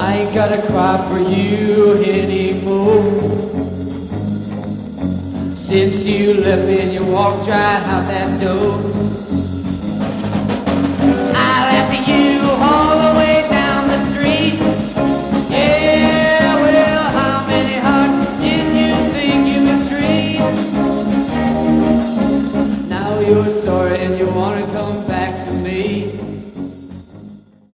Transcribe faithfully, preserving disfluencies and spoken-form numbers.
I ain't gotta cry for you anymore. Since you left me and you walked right out that door, I left you home.